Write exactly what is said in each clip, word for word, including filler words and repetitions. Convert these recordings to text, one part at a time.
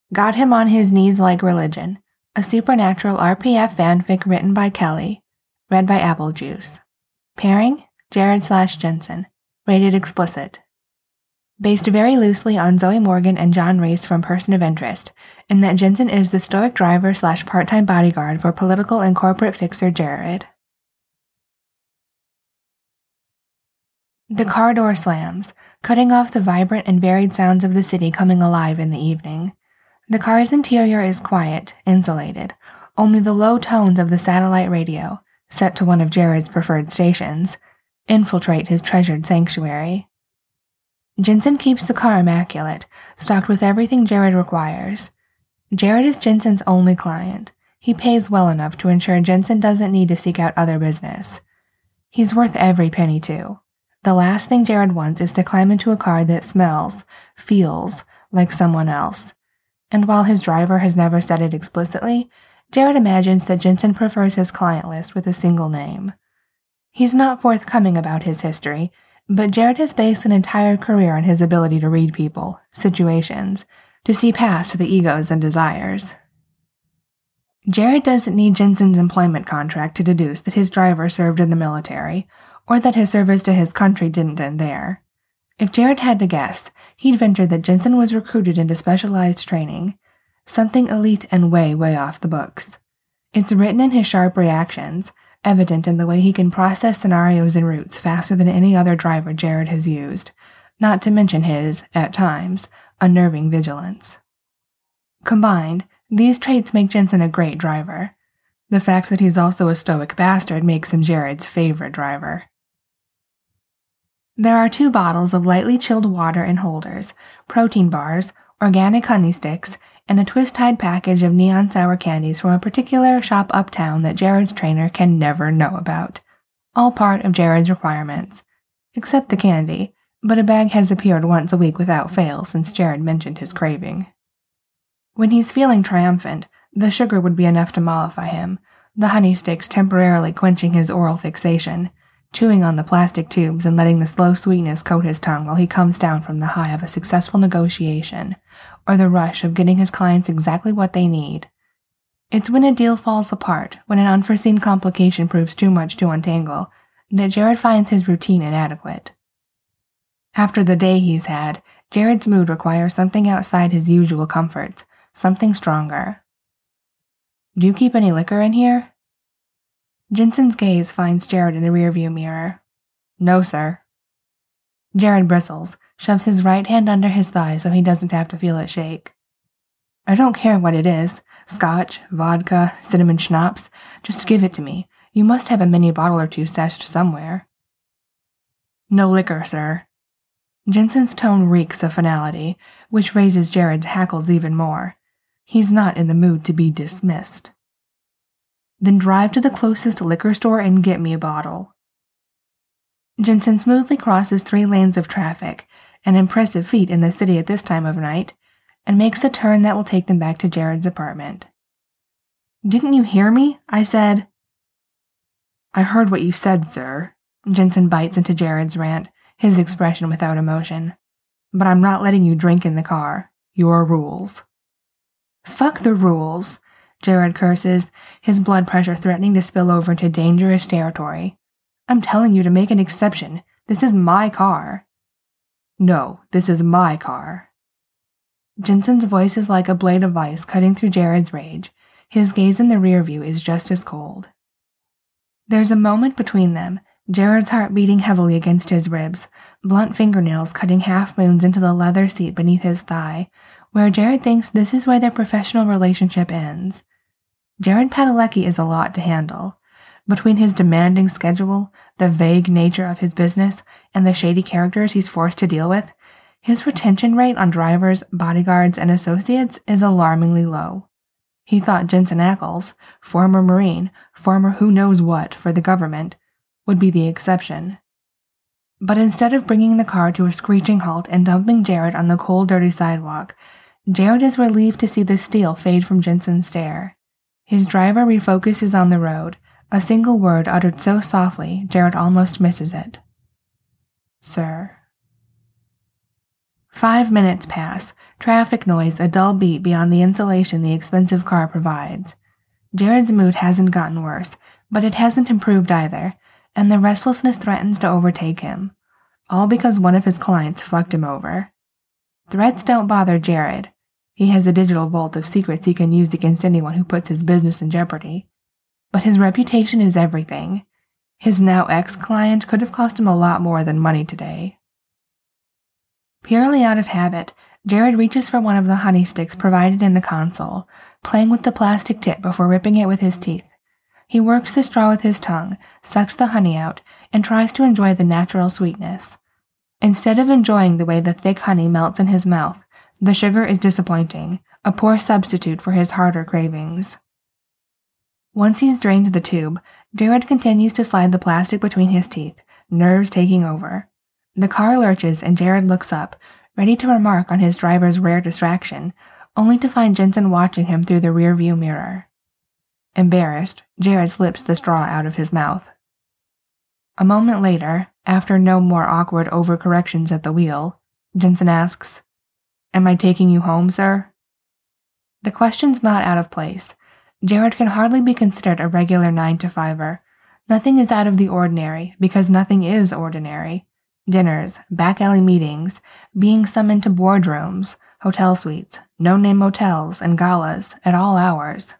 Got Him on His Knees Like Religion, a supernatural R P F fanfic written by Kelly, read by Apple Juice. Pairing, Jared slash Jensen. Rated explicit. Based very loosely on Zoe Morgan and John Reese from Person of Interest, in that Jensen is the stoic driver slash part-time bodyguard for political and corporate fixer Jared. The car door slams, cutting off the vibrant and varied sounds of the city coming alive in the evening. The car's interior is quiet, insulated. Only the low tones of the satellite radio, set to one of Jared's preferred stations, infiltrate his treasured sanctuary. Jensen keeps the car immaculate, stocked with everything Jared requires. Jared is Jensen's only client. He pays well enough to ensure Jensen doesn't need to seek out other business. He's worth every penny, too. The last thing Jared wants is to climb into a car that smells, feels, like someone else. And while his driver has never said it explicitly, Jared imagines that Jensen prefers his client list with a single name. He's not forthcoming about his history, but Jared has based an entire career on his ability to read people, situations, to see past the egos and desires. Jared doesn't need Jensen's employment contract to deduce that his driver served in the military, or that his service to his country didn't end there. If Jared had to guess, he'd venture that Jensen was recruited into specialized training, something elite and way, way off the books. It's written in his sharp reactions, evident in the way he can process scenarios and routes faster than any other driver Jared has used, not to mention his, at times, unnerving vigilance. Combined, these traits make Jensen a great driver. The fact that he's also a stoic bastard makes him Jared's favorite driver. There are two bottles of lightly chilled water in holders, protein bars, organic honey sticks, and a twist-tied package of neon sour candies from a particular shop uptown that Jared's trainer can never know about. All part of Jared's requirements. Except the candy, but a bag has appeared once a week without fail since Jared mentioned his craving. When he's feeling triumphant, the sugar would be enough to mollify him, the honey sticks temporarily quenching his oral fixation, chewing on the plastic tubes and letting the slow sweetness coat his tongue while he comes down from the high of a successful negotiation, or the rush of getting his clients exactly what they need. It's when a deal falls apart, when an unforeseen complication proves too much to untangle, that Jared finds his routine inadequate. After the day he's had, Jared's mood requires something outside his usual comforts, something stronger. Do you keep any liquor in here? Jensen's gaze finds Jared in the rearview mirror. No, sir. Jared bristles, shoves his right hand under his thigh so he doesn't have to feel it shake. I don't care what it is. Scotch, vodka, cinnamon schnapps. Just give it to me. You must have a mini bottle or two stashed somewhere. No liquor, sir. Jensen's tone reeks of finality, which raises Jared's hackles even more. He's not in the mood to be dismissed. Then drive to the closest liquor store and get me a bottle. Jensen smoothly crosses three lanes of traffic, an impressive feat in the city at this time of night, and makes a turn that will take them back to Jared's apartment. Didn't you hear me? I said. I heard what you said, sir. Jensen bites into Jared's rant, his expression without emotion. But I'm not letting you drink in the car. Your rules. Fuck the rules, Jared curses, his blood pressure threatening to spill over into dangerous territory. I'm telling you to make an exception. This is my car. No, this is my car. Jensen's voice is like a blade of ice cutting through Jared's rage. His gaze in the rear view is just as cold. There's a moment between them, Jared's heart beating heavily against his ribs, blunt fingernails cutting half moons into the leather seat beneath his thigh, where Jared thinks this is where their professional relationship ends. Jared Padalecki is a lot to handle. Between his demanding schedule, the vague nature of his business, and the shady characters he's forced to deal with, his retention rate on drivers, bodyguards, and associates is alarmingly low. He thought Jensen Ackles, former Marine, former who knows what for the government, would be the exception. But instead of bringing the car to a screeching halt and dumping Jared on the cold, dirty sidewalk, Jared is relieved to see the steel fade from Jensen's stare. His driver refocuses on the road, a single word uttered so softly Jared almost misses it. Sir. Five minutes pass, traffic noise a dull beat beyond the insulation the expensive car provides. Jared's mood hasn't gotten worse, but it hasn't improved either, and the restlessness threatens to overtake him, all because one of his clients fucked him over. Threats don't bother Jared. He has a digital vault of secrets he can use against anyone who puts his business in jeopardy. But his reputation is everything. His now ex-client could have cost him a lot more than money today. Purely out of habit, Jared reaches for one of the honey sticks provided in the console, playing with the plastic tip before ripping it with his teeth. He works the straw with his tongue, sucks the honey out, and tries to enjoy the natural sweetness. Instead of enjoying the way the thick honey melts in his mouth, the sugar is disappointing, a poor substitute for his harder cravings. Once he's drained the tube, Jared continues to slide the plastic between his teeth, nerves taking over. The car lurches and Jared looks up, ready to remark on his driver's rare distraction, only to find Jensen watching him through the rearview mirror. Embarrassed, Jared slips the straw out of his mouth. A moment later, after no more awkward overcorrections at the wheel, Jensen asks, "Am I taking you home, sir?" The question's not out of place. Jared can hardly be considered a regular nine-to-fiver. Nothing is out of the ordinary, because nothing is ordinary. Dinners, back-alley meetings, being summoned to boardrooms, hotel suites, no-name motels, and galas at all hours.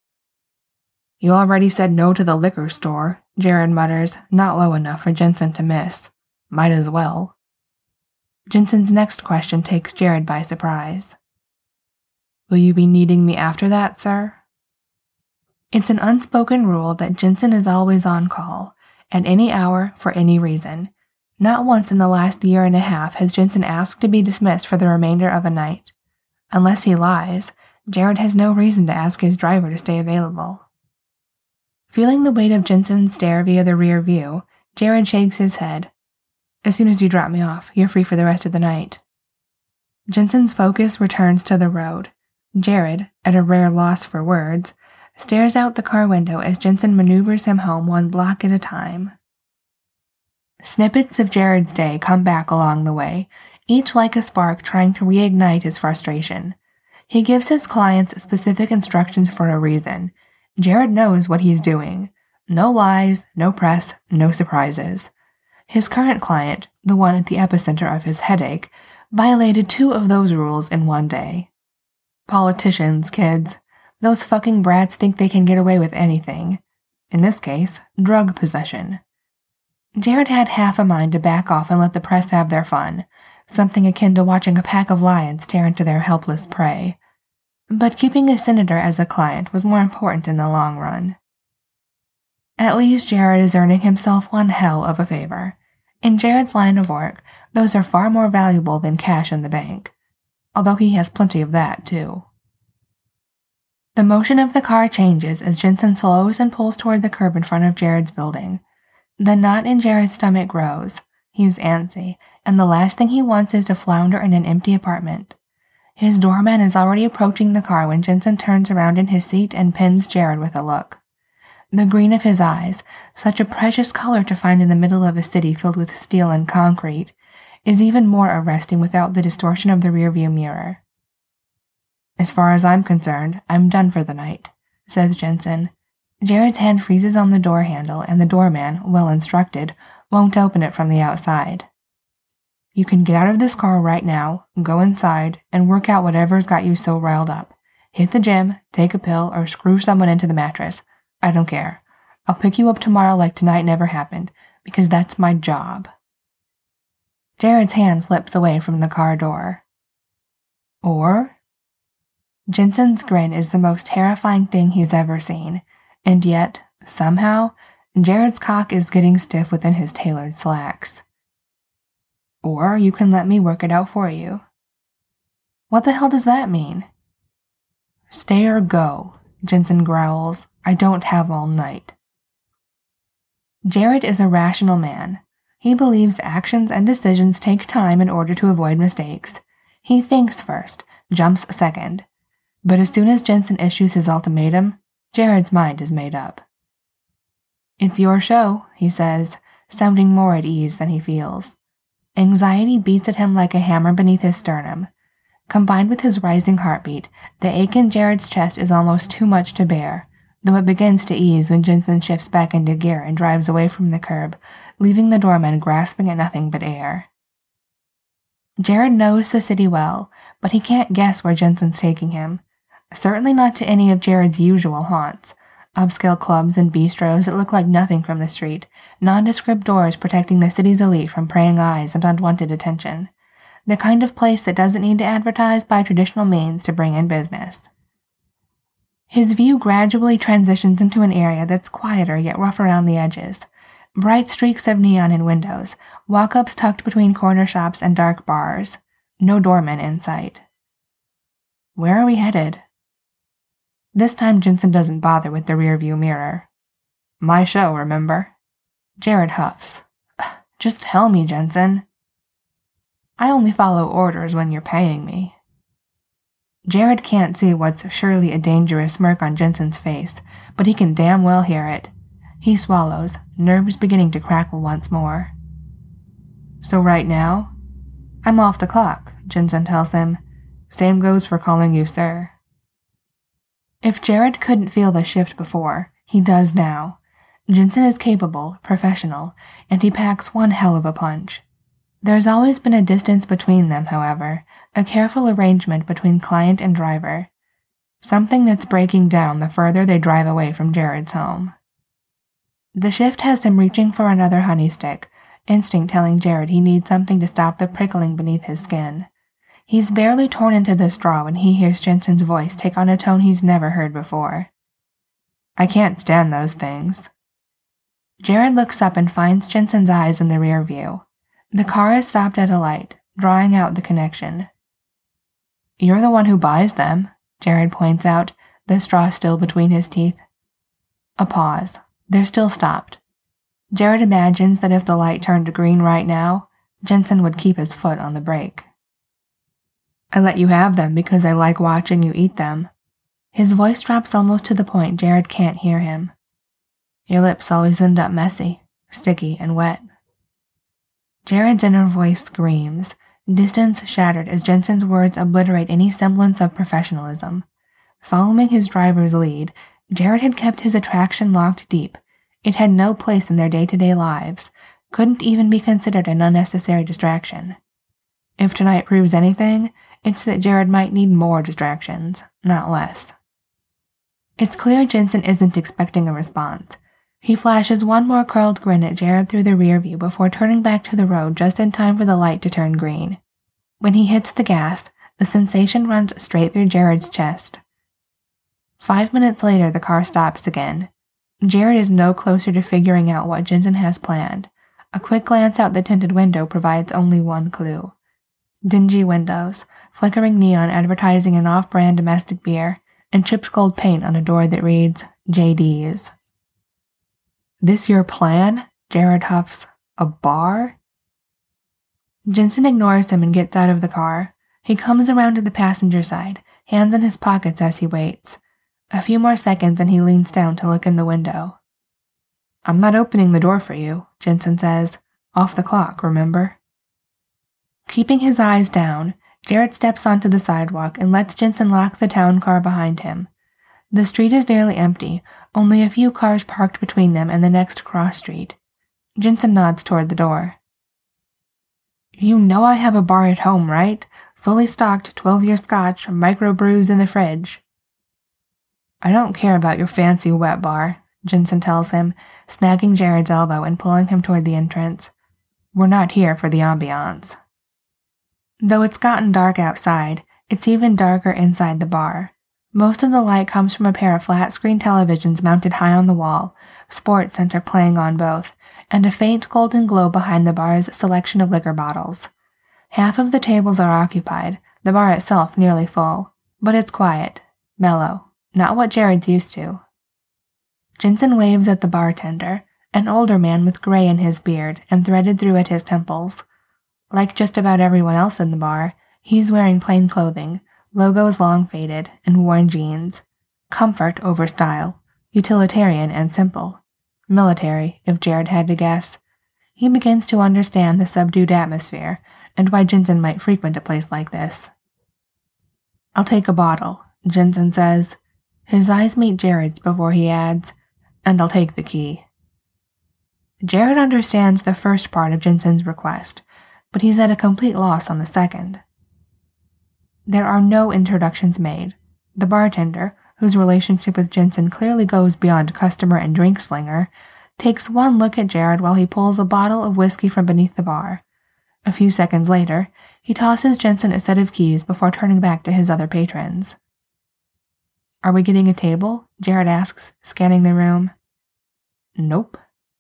"You already said no to the liquor store," Jared mutters, not low enough for Jensen to miss. "Might as well." Jensen's next question takes Jared by surprise. "Will you be needing me after that, sir?" It's an unspoken rule that Jensen is always on call, at any hour, for any reason. Not once in the last year and a half has Jensen asked to be dismissed for the remainder of a night. Unless he lies, Jared has no reason to ask his driver to stay available. Feeling the weight of Jensen's stare via the rear view, Jared shakes his head. "As soon as you drop me off, you're free for the rest of the night." Jensen's focus returns to the road. Jared, at a rare loss for words, stares out the car window as Jensen maneuvers him home one block at a time. Snippets of Jared's day come back along the way, each like a spark trying to reignite his frustration. He gives his clients specific instructions for a reason. Jared knows what he's doing. No lies, no press, no surprises. His current client, the one at the epicenter of his headache, violated two of those rules in one day. Politicians, kids. Those fucking brats think they can get away with anything. In this case, drug possession. Jared had half a mind to back off and let the press have their fun, something akin to watching a pack of lions tear into their helpless prey. But keeping a senator as a client was more important in the long run. At least Jared is earning himself one hell of a favor. In Jared's line of work, those are far more valuable than cash in the bank. Although he has plenty of that, too. The motion of the car changes as Jensen slows and pulls toward the curb in front of Jared's building. The knot in Jared's stomach grows. He's antsy, and the last thing he wants is to flounder in an empty apartment. His doorman is already approaching the car when Jensen turns around in his seat and pins Jared with a look. The green of his eyes, such a precious color to find in the middle of a city filled with steel and concrete, is even more arresting without the distortion of the rearview mirror. "As far as I'm concerned, I'm done for the night," says Jensen. Jared's hand freezes on the door handle, and the doorman, well instructed, won't open it from the outside. "You can get out of this car right now, go inside, and work out whatever's got you so riled up. Hit the gym, take a pill, or screw someone into the mattress. I don't care. I'll pick you up tomorrow like tonight never happened, because that's my job." Jared's hand slips away from the car door. Or? Jensen's grin is the most terrifying thing he's ever seen, and yet, somehow, Jared's cock is getting stiff within his tailored slacks. "Or you can let me work it out for you." What the hell does that mean? "Stay or go," Jensen growls. "I don't have all night." Jared is a rational man. He believes actions and decisions take time in order to avoid mistakes. He thinks first, jumps second. But as soon as Jensen issues his ultimatum, Jared's mind is made up. "It's your show," he says, sounding more at ease than he feels. Anxiety beats at him like a hammer beneath his sternum. Combined with his rising heartbeat, the ache in Jared's chest is almost too much to bear, though it begins to ease when Jensen shifts back into gear and drives away from the curb, leaving the doorman grasping at nothing but air. Jared knows the city well, but he can't guess where Jensen's taking him. Certainly not to any of Jared's usual haunts. Upscale clubs and bistros that look like nothing from the street, nondescript doors protecting the city's elite from praying eyes and unwanted attention. The kind of place that doesn't need to advertise by traditional means to bring in business. His view gradually transitions into an area that's quieter yet rough around the edges. Bright streaks of neon in windows, walk-ups tucked between corner shops and dark bars. No doorman in sight. Where are we headed? This time Jensen doesn't bother with the rearview mirror. My show, remember? Jared huffs. Just tell me, Jensen. I only follow orders when you're paying me. Jared can't see what's surely a dangerous smirk on Jensen's face, but he can damn well hear it. He swallows, nerves beginning to crackle once more. So right now? I'm off the clock, Jensen tells him. Same goes for calling you sir. If Jared couldn't feel the shift before, he does now. Jensen is capable, professional, and he packs one hell of a punch. There's always been a distance between them, however, a careful arrangement between client and driver. Something that's breaking down the further they drive away from Jared's home. The shift has him reaching for another honey stick, instinct telling Jared he needs something to stop the prickling beneath his skin. He's barely torn into the straw when he hears Jensen's voice take on a tone he's never heard before. I can't stand those things. Jared looks up and finds Jensen's eyes in the rear view. The car is stopped at a light, drawing out the connection. You're the one who buys them, Jared points out, the straw still between his teeth. A pause. They're still stopped. Jared imagines that if the light turned green right now, Jensen would keep his foot on the brake. I let you have them because I like watching you eat them. His voice drops almost to the point Jared can't hear him. Your lips always end up messy, sticky, and wet. Jared's inner voice screams, distance shattered as Jensen's words obliterate any semblance of professionalism. Following his driver's lead, Jared had kept his attraction locked deep. It had no place in their day-to-day lives, couldn't even be considered an unnecessary distraction. If tonight proves anything, it's that Jared might need more distractions, not less. It's clear Jensen isn't expecting a response. He flashes one more curled grin at Jared through the rear view before turning back to the road just in time for the light to turn green. When he hits the gas, the sensation runs straight through Jared's chest. Five minutes later, the car stops again. Jared is no closer to figuring out what Jensen has planned. A quick glance out the tinted window provides only one clue. Dingy windows, flickering neon advertising an off-brand domestic beer, and chipped gold paint on a door that reads, J D's. This your plan? Jared huffs. A bar? Jensen ignores him and gets out of the car. He comes around to the passenger side, hands in his pockets as he waits. A few more seconds and he leans down to look in the window. I'm not opening the door for you, Jensen says. Off the clock, remember? Keeping his eyes down, Jared steps onto the sidewalk and lets Jensen lock the town car behind him. The street is nearly empty, only a few cars parked between them and the next cross street. Jensen nods toward the door. You know I have a bar at home, right? Fully stocked, twelve-year scotch, microbrews in the fridge. I don't care about your fancy wet bar, Jensen tells him, snagging Jared's elbow and pulling him toward the entrance. We're not here for the ambiance. Though it's gotten dark outside, it's even darker inside the bar. Most of the light comes from a pair of flat-screen televisions mounted high on the wall, Sports Center playing on both, and a faint golden glow behind the bar's selection of liquor bottles. Half of the tables are occupied, the bar itself nearly full, but it's quiet, mellow, not what Jared's used to. Jensen waves at the bartender, an older man with gray in his beard and threaded through at his temples. Like just about everyone else in the bar, he's wearing plain clothing, logos long faded, and worn jeans. Comfort over style, utilitarian and simple. Military, if Jared had to guess. he begins to understand the subdued atmosphere and why Jensen might frequent a place like this. "I'll take a bottle," Jensen says. His eyes meet Jared's before he adds, "and I'll take the key." Jared understands the first part of Jensen's request, but he's at a complete loss on the second. There are no introductions made. The bartender, whose relationship with Jensen clearly goes beyond customer and drink slinger, takes one look at Jared while he pulls a bottle of whiskey from beneath the bar. A few seconds later, he tosses Jensen a set of keys before turning back to his other patrons. "Are we getting a table?" Jared asks, scanning the room. "Nope."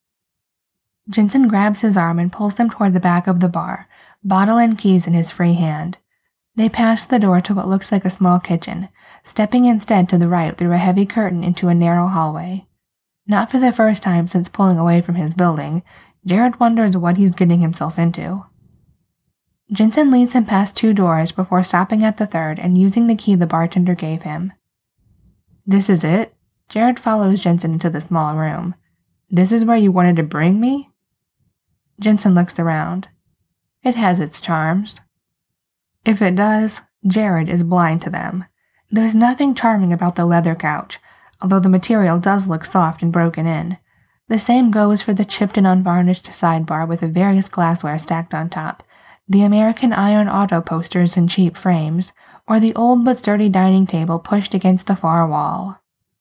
Jensen grabs his arm and pulls them toward the back of the bar, bottle and keys in his free hand. They pass the door to what looks like a small kitchen, stepping instead to the right through a heavy curtain into a narrow hallway. Not for the first time since pulling away from his building, Jared wonders what he's getting himself into. Jensen leads him past two doors before stopping at the third and using the key the bartender gave him. "This is it?" Jared follows Jensen into the small room. "This is where you wanted to bring me?" Jensen looks around. It has its charms. If it does, Jared is blind to them. There's nothing charming about the leather couch, although the material does look soft and broken in. The same goes for the chipped and unvarnished sidebar with the various glassware stacked on top, the American Iron Auto posters in cheap frames, or the old but sturdy dining table pushed against the far wall.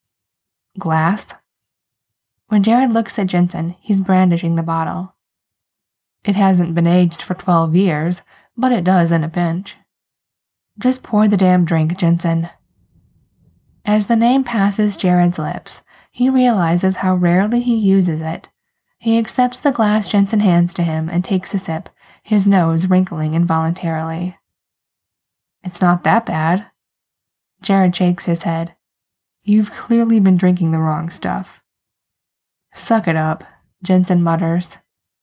Glass? When Jared looks at Jensen, he's brandishing the bottle. "It hasn't been aged for twelve years, but it does in a pinch." "Just pour the damn drink, Jensen." As the name passes Jared's lips, he realizes how rarely he uses it. He accepts the glass Jensen hands to him and takes a sip, his nose wrinkling involuntarily. "It's not that bad." Jared shakes his head. "You've clearly been drinking the wrong stuff." "Suck it up," Jensen mutters.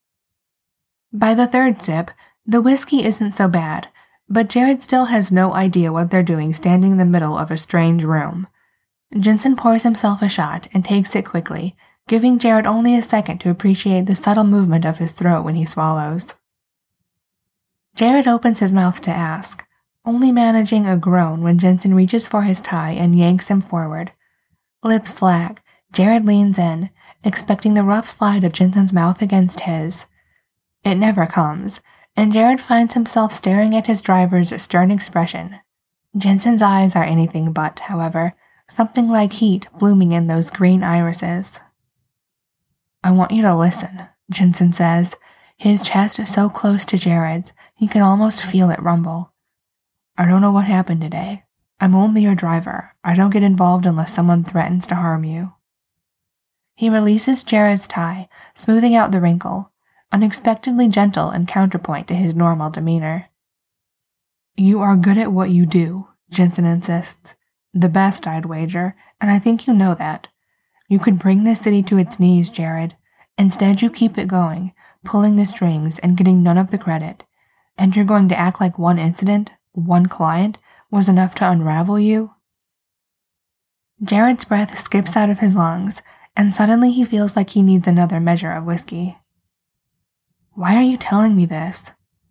By the third sip, the whiskey isn't so bad, but Jared still has no idea what they're doing standing in the middle of a strange room. Jensen pours himself a shot and takes it quickly, giving Jared only a second to appreciate the subtle movement of his throat when he swallows. Jared opens his mouth to ask, only managing a groan when Jensen reaches for his tie and yanks him forward. Lips slack, Jared leans in, expecting the rough slide of Jensen's mouth against his. It never comes, and Jared finds himself staring at his driver's stern expression. Jensen's eyes are anything but, however, something like heat blooming in those green irises. "I want you to listen," Jensen says, his chest so close to Jared's, he can almost feel it rumble. "I don't know what happened today. I'm only your driver. I don't get involved unless someone threatens to harm you." He releases Jared's tie, smoothing out the wrinkle, unexpectedly gentle in counterpoint to his normal demeanor. "You are good at what you do," Jensen insists. "The best, I'd wager, and I think you know that. You could bring this city to its knees, Jared. Instead, you keep it going, pulling the strings and getting none of the credit. And you're going to act like one incident, one client, was enough to unravel you?" Jared's breath skips out of his lungs, and suddenly he feels like he needs another measure of whiskey. "Why are you telling me this?"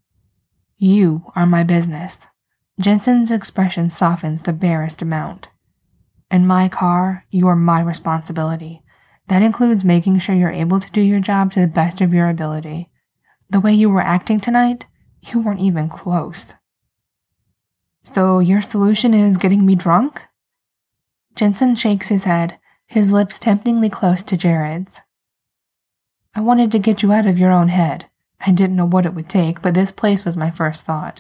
"You are my business." Jensen's expression softens the barest amount. "In my car, you are my responsibility. That includes making sure you're able to do your job to the best of your ability. The way you were acting tonight, you weren't even close." "So your solution is getting me drunk?" Jensen shakes his head, his lips temptingly close to Jared's. "I wanted to get you out of your own head. I didn't know what it would take, but this place was my first thought."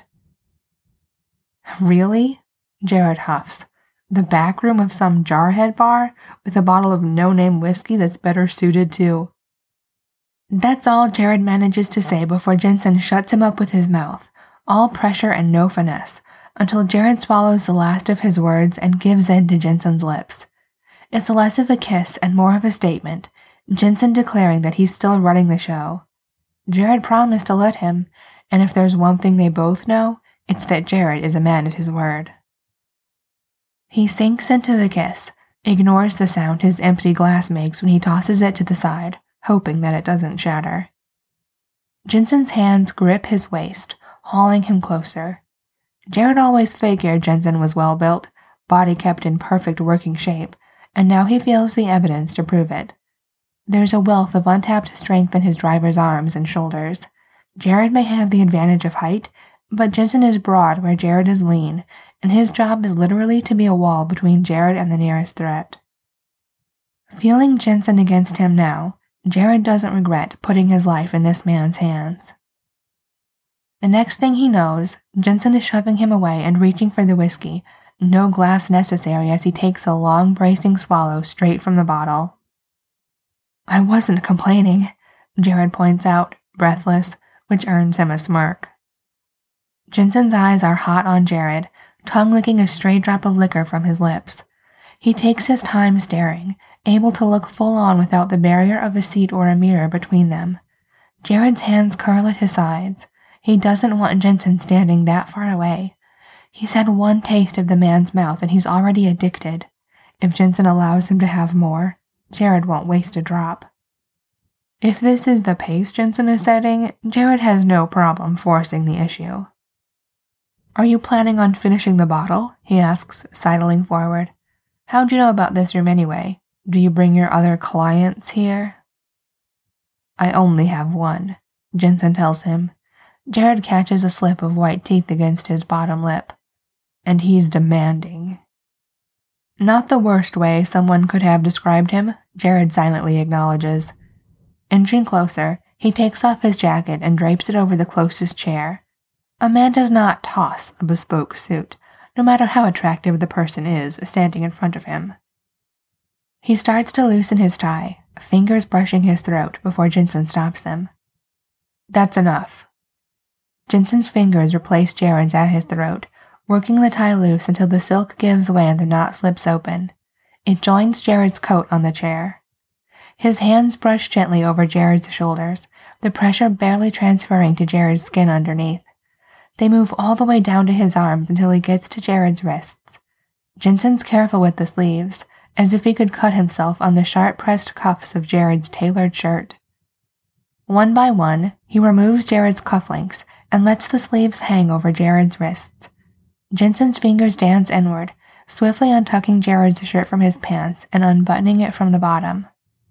"Really?" Jared huffs. "The back room of some jarhead bar with a bottle of no-name whiskey that's better suited to—" That's all Jared manages to say before Jensen shuts him up with his mouth, all pressure and no finesse, until Jared swallows the last of his words and gives in to Jensen's lips. It's less of a kiss and more of a statement, Jensen declaring that he's still running the show. Jared promised to let him, and if there's one thing they both know, it's that Jared is a man of his word. He sinks into the kiss, ignores the sound his empty glass makes when he tosses it to the side, hoping that it doesn't shatter. Jensen's hands grip his waist, hauling him closer. Jared always figured Jensen was well built, body kept in perfect working shape, and now he feels the evidence to prove it. There's a wealth of untapped strength in his driver's arms and shoulders. Jared may have the advantage of height, but Jensen is broad where Jared is lean, and his job is literally to be a wall between Jared and the nearest threat. Feeling Jensen against him now, Jared doesn't regret putting his life in this man's hands. The next thing he knows, Jensen is shoving him away and reaching for the whiskey, no glass necessary as he takes a long bracing swallow straight from the bottle. I wasn't complaining, Jared points out, breathless, which earns him a smirk. Jensen's eyes are hot on Jared, tongue licking a stray drop of liquor from his lips. He takes his time staring, able to look full on without the barrier of a seat or a mirror between them. Jared's hands curl at his sides. He doesn't want Jensen standing that far away. He's had one taste of the man's mouth and he's already addicted. If Jensen allows him to have more, Jared won't waste a drop. If this is the pace Jensen is setting, Jared has no problem forcing the issue. Are you planning on finishing the bottle? He asks, sidling forward. How'd you know about this room anyway? Do you bring your other clients here? I only have one, Jensen tells him. Jared catches a slip of white teeth against his bottom lip. And he's demanding. Not the worst way someone could have described him, Jared silently acknowledges. Inching closer, he takes off his jacket and drapes it over the closest chair. A man does not toss a bespoke suit, no matter how attractive the person is standing in front of him. He starts to loosen his tie, fingers brushing his throat before Jensen stops them. That's enough. Jensen's fingers replace Jared's at his throat, working the tie loose until the silk gives way and the knot slips open. It joins Jared's coat on the chair. His hands brush gently over Jared's shoulders, the pressure barely transferring to Jared's skin underneath. They move all the way down to his arms until he gets to Jared's wrists. Jensen's careful with the sleeves, as if he could cut himself on the sharp-pressed cuffs of Jared's tailored shirt. One by one, he removes Jared's cufflinks and lets the sleeves hang over Jared's wrists. Jensen's fingers dance inward, swiftly untucking Jared's shirt from his pants and unbuttoning it from the bottom.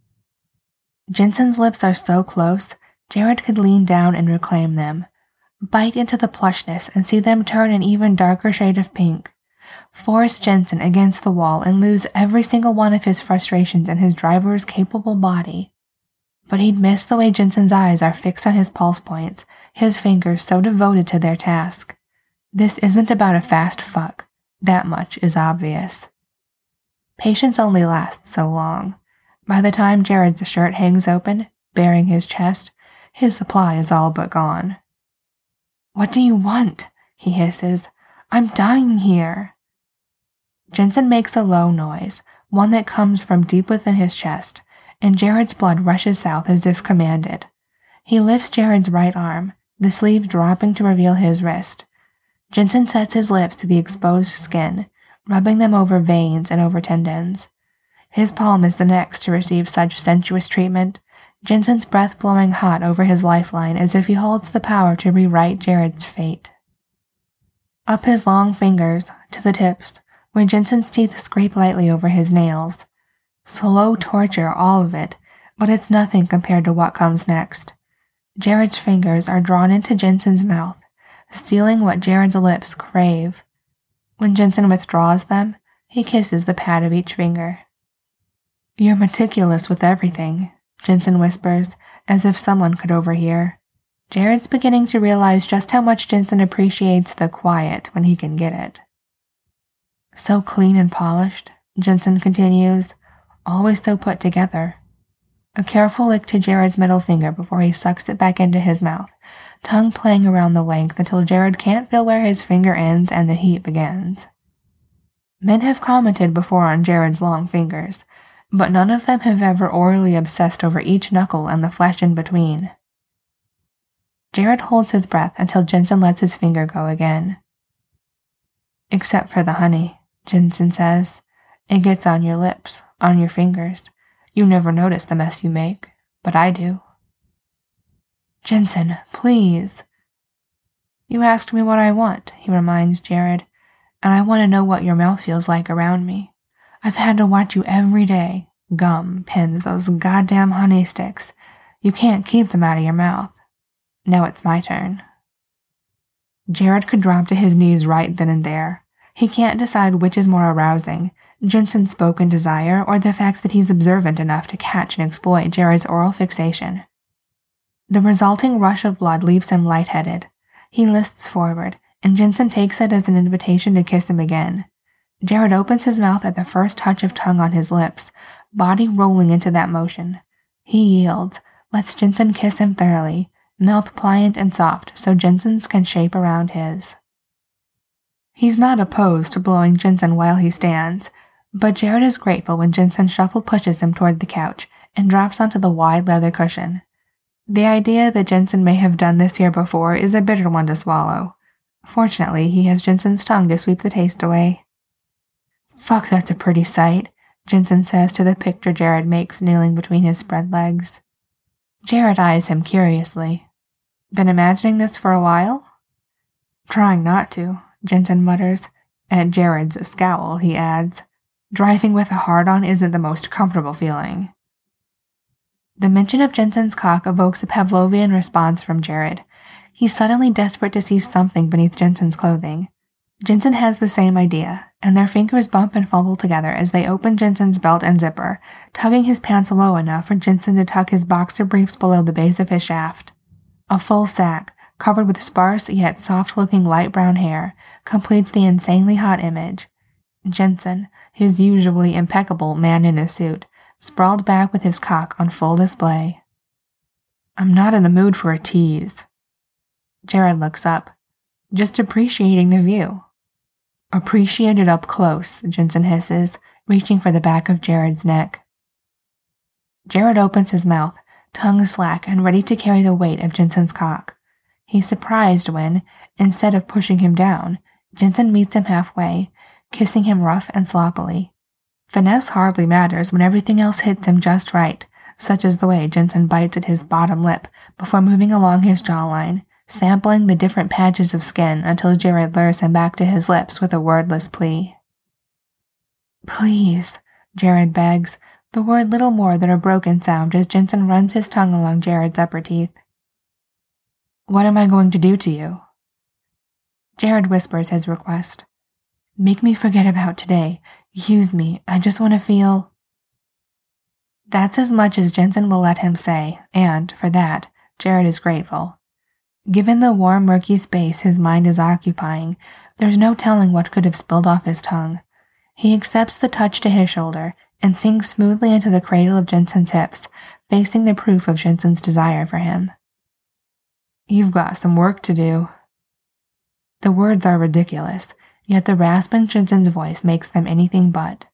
Jensen's lips are so close, Jared could lean down and reclaim them, bite into the plushness and see them turn an even darker shade of pink, force Jensen against the wall and lose every single one of his frustrations in his driver's capable body. But he'd miss the way Jensen's eyes are fixed on his pulse points, his fingers so devoted to their task. This isn't about a fast fuck. That much is obvious. Patience only lasts so long. By the time Jared's shirt hangs open, baring his chest, his supply is all but gone. What do you want? He hisses. I'm dying here. Jensen makes a low noise, one that comes from deep within his chest, and Jared's blood rushes south as if commanded. He lifts Jared's right arm, the sleeve dropping to reveal his wrist. Jensen sets his lips to the exposed skin, rubbing them over veins and over tendons. His palm is the next to receive such sensuous treatment, Jensen's breath blowing hot over his lifeline as if he holds the power to rewrite Jared's fate. Up his long fingers, to the tips, where Jensen's teeth scrape lightly over his nails. Slow torture, all of it, but it's nothing compared to what comes next. Jared's fingers are drawn into Jensen's mouth, stealing what Jared's lips crave. When Jensen withdraws them, he kisses the pad of each finger. You're meticulous with everything, Jensen whispers, as if someone could overhear. Jared's beginning to realize just how much Jensen appreciates the quiet when he can get it. So clean and polished, Jensen continues, always so put together. A careful lick to Jared's middle finger before he sucks it back into his mouth, tongue playing around the length until Jared can't feel where his finger ends and the heat begins. Men have commented before on Jared's long fingers, but none of them have ever orally obsessed over each knuckle and the flesh in between. Jared holds his breath until Jensen lets his finger go again. Except for the honey, Jensen says. It gets on your lips, on your fingers. You never notice the mess you make, but I do. Jensen, please. You asked me what I want, he reminds Jared, and I want to know what your mouth feels like around me. I've had to watch you every day. Gum, pins, those goddamn honey sticks. You can't keep them out of your mouth. Now it's my turn. Jared could drop to his knees right then and there. He can't decide which is more arousing, Jensen's spoken desire or the fact that he's observant enough to catch and exploit Jared's oral fixation. The resulting rush of blood leaves him lightheaded. He lists forward, and Jensen takes it as an invitation to kiss him again. Jared opens his mouth at the first touch of tongue on his lips, body rolling into that motion. He yields, lets Jensen kiss him thoroughly, mouth pliant and soft so Jensen's can shape around his. He's not opposed to blowing Jensen while he stands, but Jared is grateful when Jensen shuffle pushes him toward the couch and drops onto the wide leather cushion. The idea that Jensen may have done this here before is a bitter one to swallow. Fortunately, he has Jensen's tongue to sweep the taste away. Fuck, that's a pretty sight, Jensen says to the picture Jared makes kneeling between his spread legs. Jared eyes him curiously. Been imagining this for a while? Trying not to, Jensen mutters. At Jared's scowl, he adds, driving with a hard-on isn't the most comfortable feeling. The mention of Jensen's cock evokes a Pavlovian response from Jared. He's suddenly desperate to see something beneath Jensen's clothing. Jensen has the same idea, and their fingers bump and fumble together as they open Jensen's belt and zipper, tugging his pants low enough for Jensen to tuck his boxer briefs below the base of his shaft. A full sack, covered with sparse yet soft-looking light brown hair, completes the insanely hot image. Jensen, his usually impeccable man in a suit, sprawled back with his cock on full display. I'm not in the mood for a tease. Jared looks up, just appreciating the view. Appreciate it up close, Jensen hisses, reaching for the back of Jared's neck. Jared opens his mouth, tongue slack and ready to carry the weight of Jensen's cock. He's surprised when, instead of pushing him down, Jensen meets him halfway, kissing him rough and sloppily. Finesse hardly matters when everything else hits him just right, such as the way Jensen bites at his bottom lip before moving along his jawline, sampling the different patches of skin until Jared lures him back to his lips with a wordless plea. Please, Jared begs, the word little more than a broken sound as Jensen runs his tongue along Jared's upper teeth. What am I going to do to you? Jared whispers his request. Make me forget about today. Use me. I just want to feel... That's as much as Jensen will let him say, and, for that, Jared is grateful. Given the warm, murky space his mind is occupying, there's no telling what could have spilled off his tongue. He accepts the touch to his shoulder and sinks smoothly into the cradle of Jensen's hips, facing the proof of Jensen's desire for him. You've got some work to do. The words are ridiculous, yet the rasp in Jensen's voice makes them anything but.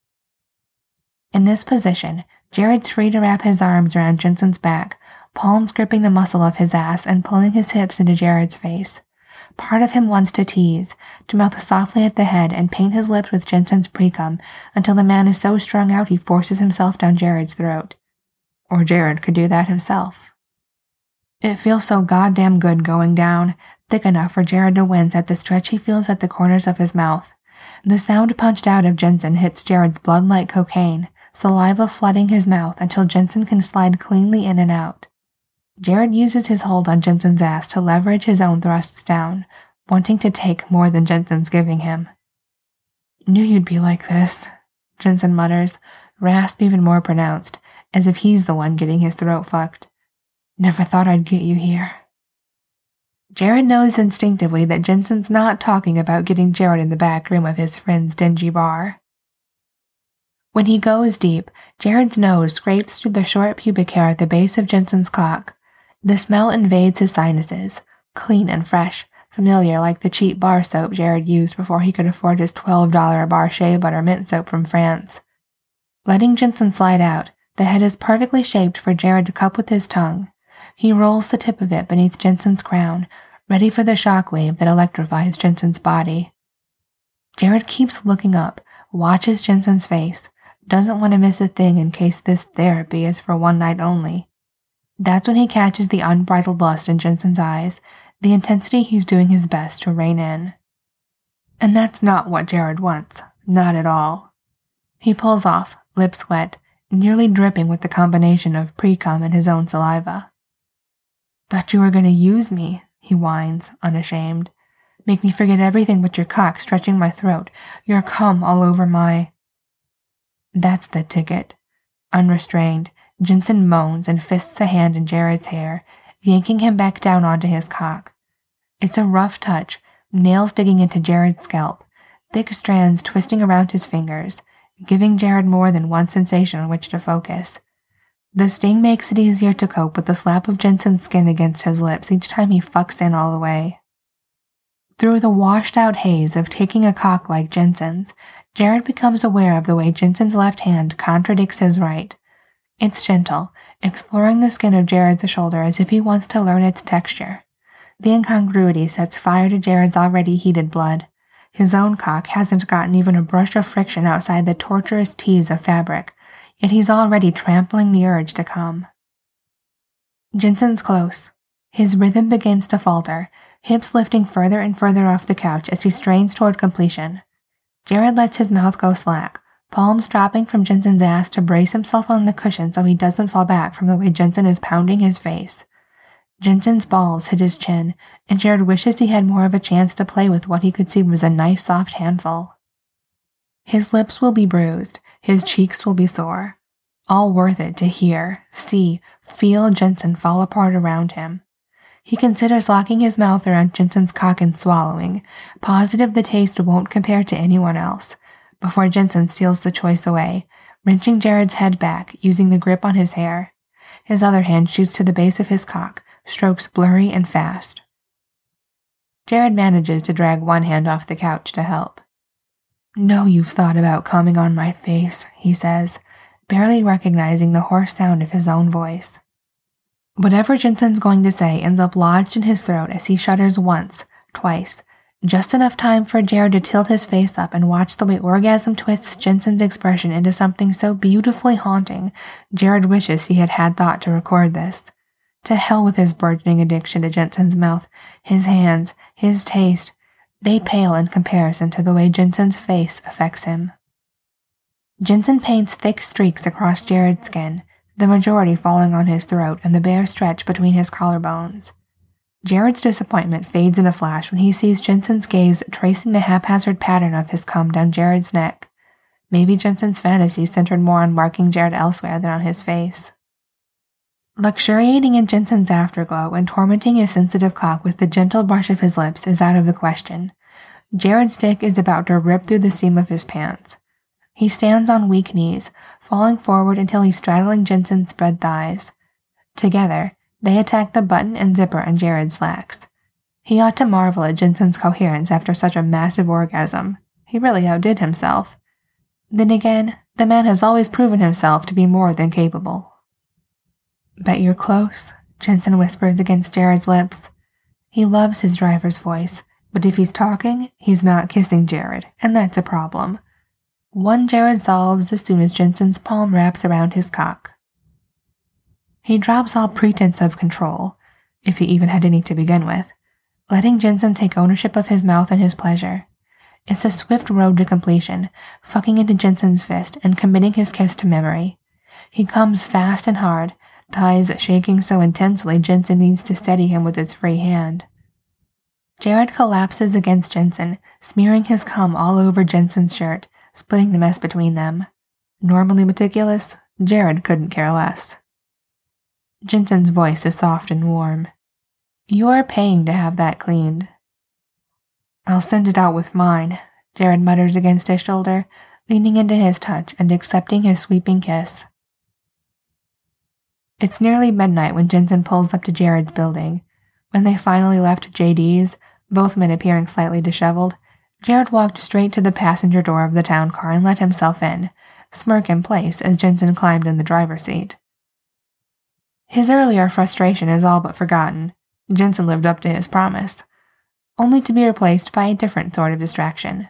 In this position, Jared's free to wrap his arms around Jensen's back, palms gripping the muscle of his ass and pulling his hips into Jared's face. Part of him wants to tease, to mouth softly at the head and paint his lips with Jensen's pre-cum until the man is so strung out he forces himself down Jared's throat. Or Jared could do that himself. It feels so goddamn good going down, thick enough for Jared to wince at the stretch he feels at the corners of his mouth. The sound punched out of Jensen hits Jared's blood like cocaine, saliva flooding his mouth until Jensen can slide cleanly in and out. Jared uses his hold on Jensen's ass to leverage his own thrusts down, wanting to take more than Jensen's giving him. Knew you'd be like this, Jensen mutters, rasp even more pronounced, as if he's the one getting his throat fucked. Never thought I'd get you here. Jared knows instinctively that Jensen's not talking about getting Jared in the back room of his friend's dingy bar. When he goes deep, Jared's nose scrapes through the short pubic hair at the base of Jensen's cock. The smell invades his sinuses, clean and fresh, familiar like the cheap bar soap Jared used before he could afford his twelve dollars bar shea butter mint soap from France. Letting Jensen slide out, the head is perfectly shaped for Jared to cup with his tongue. He rolls the tip of it beneath Jensen's crown, ready for the shockwave that electrifies Jensen's body. Jared keeps looking up, watches Jensen's face, doesn't want to miss a thing in case this therapy is for one night only. That's when he catches the unbridled lust in Jensen's eyes, the intensity he's doing his best to rein in. And that's not what Jared wants. Not at all. He pulls off, lips wet, nearly dripping with the combination of pre-cum and his own saliva. "Thought you were going to use me," he whines, unashamed. "Make me forget everything but your cock stretching my throat, your cum all over my—" That's the ticket. Unrestrained, Jensen moans and fists a hand in Jared's hair, yanking him back down onto his cock. It's a rough touch, nails digging into Jared's scalp, thick strands twisting around his fingers, giving Jared more than one sensation on which to focus. The sting makes it easier to cope with the slap of Jensen's skin against his lips each time he fucks in all the way. Through the washed-out haze of taking a cock like Jensen's, Jared becomes aware of the way Jensen's left hand contradicts his right. It's gentle, exploring the skin of Jared's shoulder as if he wants to learn its texture. The incongruity sets fire to Jared's already heated blood. His own cock hasn't gotten even a brush of friction outside the torturous tease of fabric, yet he's already trampling the urge to come. Jensen's close. His rhythm begins to falter, hips lifting further and further off the couch as he strains toward completion. Jared lets his mouth go slack, palms dropping from Jensen's ass to brace himself on the cushion so he doesn't fall back from the way Jensen is pounding his face. Jensen's balls hit his chin, and Jared wishes he had more of a chance to play with what he could see was a nice soft handful. His lips will be bruised, his cheeks will be sore. All worth it to hear, see, feel Jensen fall apart around him. He considers locking his mouth around Jensen's cock and swallowing, positive the taste won't compare to anyone else, before Jensen steals the choice away, wrenching Jared's head back, using the grip on his hair. His other hand shoots to the base of his cock, strokes blurry and fast. Jared manages to drag one hand off the couch to help. "Know you've thought about coming on my face," he says, barely recognizing the hoarse sound of his own voice. Whatever Jensen's going to say ends up lodged in his throat as he shudders once, twice, just enough time for Jared to tilt his face up and watch the way orgasm twists Jensen's expression into something so beautifully haunting, Jared wishes he had had thought to record this. To hell with his burgeoning addiction to Jensen's mouth, his hands, his taste. They pale in comparison to the way Jensen's face affects him. Jensen paints thick streaks across Jared's skin, the majority falling on his throat and the bare stretch between his collarbones. Jared's disappointment fades in a flash when he sees Jensen's gaze tracing the haphazard pattern of his cum down Jared's neck. Maybe Jensen's fantasy centered more on marking Jared elsewhere than on his face. Luxuriating in Jensen's afterglow and tormenting his sensitive cock with the gentle brush of his lips is out of the question. Jared's dick is about to rip through the seam of his pants. He stands on weak knees, falling forward until he's straddling Jensen's spread thighs. Together, they attack the button and zipper on Jared's slacks. He ought to marvel at Jensen's coherence after such a massive orgasm. He really outdid himself. Then again, the man has always proven himself to be more than capable. "Bet you're close," Jensen whispers against Jared's lips. He loves his driver's voice, but if he's talking, he's not kissing Jared, and that's a problem. One Jared solves as soon as Jensen's palm wraps around his cock. He drops all pretense of control, if he even had any to begin with, letting Jensen take ownership of his mouth and his pleasure. It's a swift road to completion, fucking into Jensen's fist and committing his kiss to memory. He comes fast and hard, thighs shaking so intensely Jensen needs to steady him with his free hand. Jared collapses against Jensen, smearing his cum all over Jensen's shirt, splitting the mess between them. Normally meticulous, Jared couldn't care less. Jensen's voice is soft and warm. "You're paying to have that cleaned." "I'll send it out with mine," Jared mutters against his shoulder, leaning into his touch and accepting his sweeping kiss. It's nearly midnight when Jensen pulls up to Jared's building. When they finally left J D's, both men appearing slightly disheveled, Jared walked straight to the passenger door of the town car and let himself in, smirk in place as Jensen climbed in the driver's seat. His earlier frustration is all but forgotten. Jensen lived up to his promise, only to be replaced by a different sort of distraction.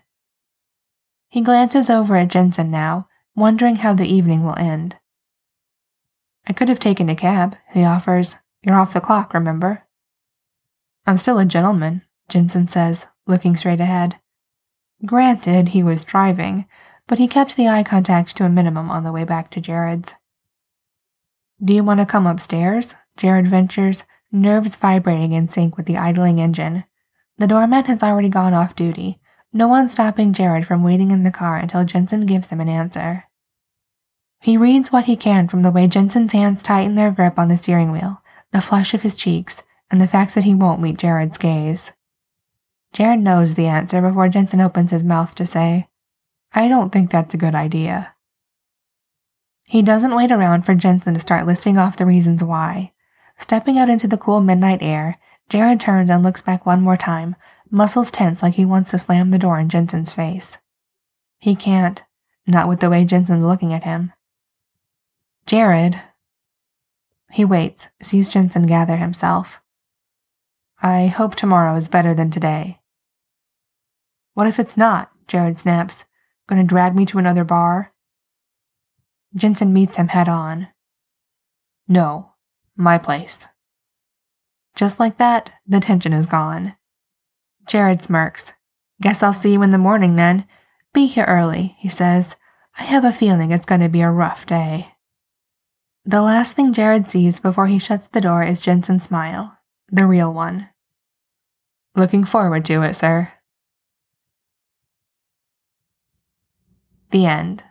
He glances over at Jensen now, wondering how the evening will end. I could have taken a cab, he offers. You're off the clock, remember? I'm still a gentleman, Jensen says, looking straight ahead. Granted, he was driving, but he kept the eye contact to a minimum on the way back to Jared's. Do you want to come upstairs? Jared ventures, nerves vibrating in sync with the idling engine. The doorman has already gone off duty, no one stopping Jared from waiting in the car until Jensen gives him an answer. He reads what he can from the way Jensen's hands tighten their grip on the steering wheel, the flush of his cheeks, and the fact that he won't meet Jared's gaze. Jared knows the answer before Jensen opens his mouth to say, I don't think that's a good idea. He doesn't wait around for Jensen to start listing off the reasons why. Stepping out into the cool midnight air, Jared turns and looks back one more time, muscles tense like he wants to slam the door in Jensen's face. He can't, not with the way Jensen's looking at him. Jared. He waits, sees Jensen gather himself. I hope tomorrow is better than today. What if it's not? Jared snaps. Gonna drag me to another bar? Jensen meets him head on. No, my place. Just like that, the tension is gone. Jared smirks. Guess I'll see you in the morning then. Be here early, he says. I have a feeling it's going to be a rough day. The last thing Jared sees before he shuts the door is Jensen's smile, the real one. Looking forward to it, sir. The end.